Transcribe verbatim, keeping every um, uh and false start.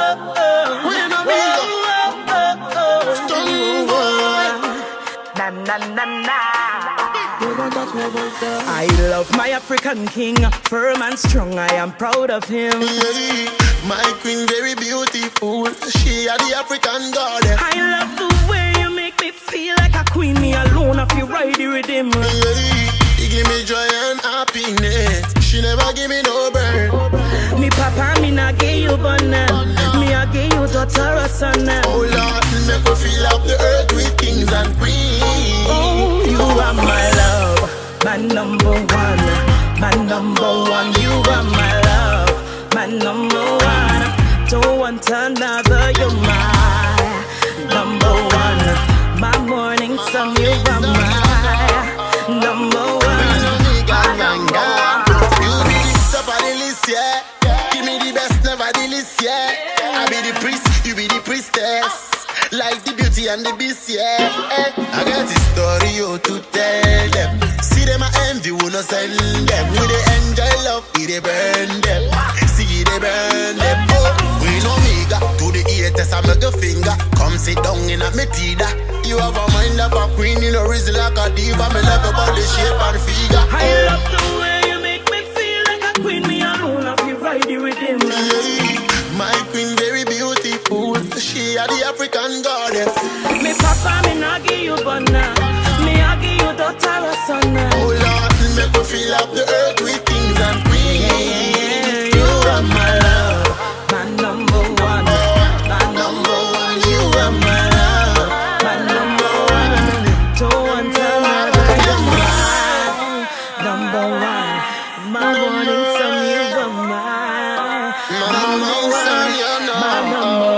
When I Na na na na. I love my African king, firm and strong. I am proud of him. Yeah, my queen very beautiful. She are the African goddess. I love the way you make me feel like a queen. Me alone, I feel right with him. Yeah, he give me joy and happiness. She never give me no burn. Me papa, me not give you banana. Me I give you daughter or son. Oh Lord, make me feel up the earth with kings and queens. Oh, you are my love, my number one, my number one. You are my love, my number one. Don't want another, you're my number one. My morning sun, you are my number one. My number one. You be the top of the list, yeah. Give me the best, never the list, yeah. I be the priest, you be the priestess. Like the beauty and the beast, yeah. I got a story oh, to tell them. See them, I envy, we no send them. We they enjoy love, we they burn them. See they burn them. Oh, we no mega to the haters, I make a finger. Come sit down in a me tida. You have a mind of a queen, you know reason like a diva. Me love about the shape and figure. I love the way you make me feel like a queen. Me alone, I feel right with him. Yeah, my queen very beautiful. She are the African goddess. Me papa, me not give you banana. Me I give you daughter or son. Oh Lord, make me feel up the earth with kings and queens. You are my love, my number one, my number one. You are my love, my number one. Don't want another, you're my number one. My morning sun, you are my number one, my number